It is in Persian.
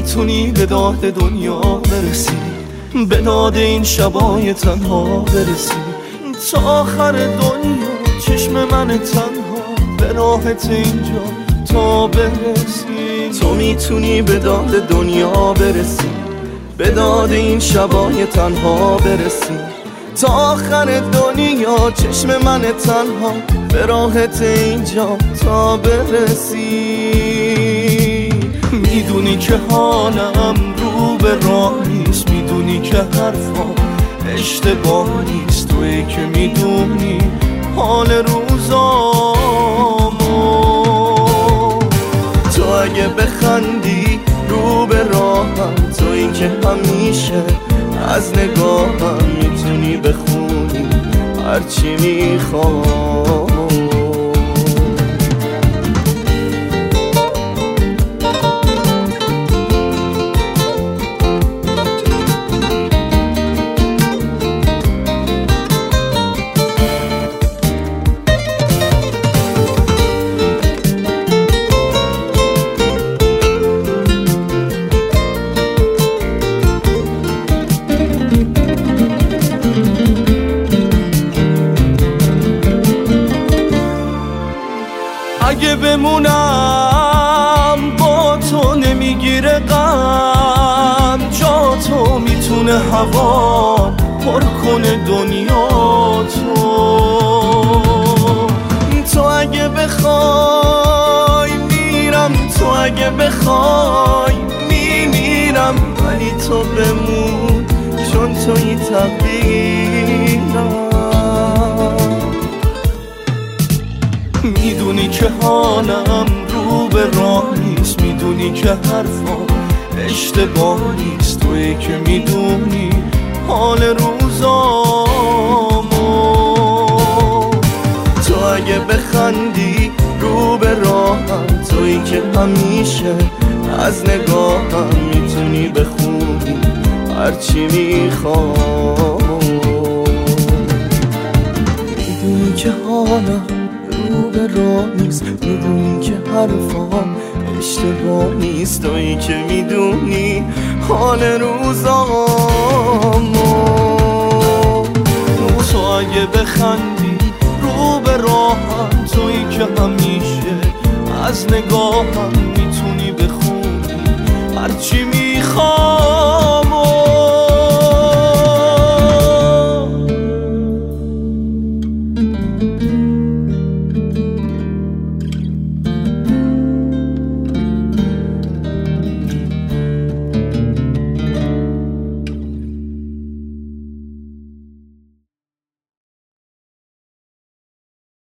میتونی به داد دنیا برسی، به داد این شبای تنها برسی، تا آخر دنیا چشم من تنها به راحت اینجا تا برسی. تو میتونی به داد دنیا برسی، به داد این شبای تنها برسی، تا آخر دنیا چشم من تنها به راحت اینجا تا برسی. میدونی که حالم رو به راه نیست، میدونی که حرفام اشتباه نیست، تویی که میدونی حال روزامو. تو اگه بخندی رو به راهم، تویی که همیشه از نگاهم میتونی بخونی هرچی میخوام. اگه بمونم با تو نمیگیره غم، جا تو میتونه هوا پر کنه دنیا تو اگه بخوای میرم، تو اگه بخوای میمیرم، ولی تو بمون چون توی تقدیرم. میدونی که حالم رو به راه نیست، میدونی که حرفام اشتباه نیست، تویی که میدونی حال روزامو. تو اگه بخندی رو به راهم، تویی که همیشه از نگاهم میتونی بخونی هرچی میخوام. میدونی که حالم رو به راه نیست، میدونی که حرفام اشتباه نیست، تویی که میدونی حال روزامو. تو اگه بخندی رو به راهم، تویی که همیشه از نگاهم میتونی بخونی هرچی